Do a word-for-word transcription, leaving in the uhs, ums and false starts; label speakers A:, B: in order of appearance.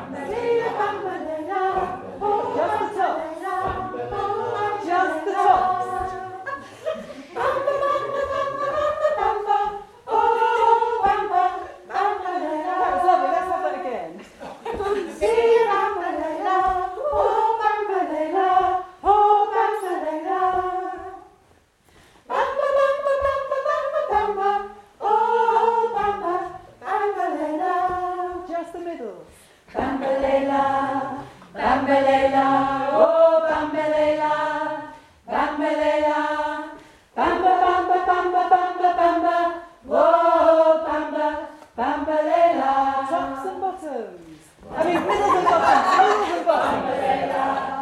A: Just the top. Bambalela, bambalela, oh bambalela, bambalela, bamba bamba bamba bamba bamba, oh bamba, bambalela. Tops and bottoms. I mean middles and bottoms, middles and bottoms. Bambalela.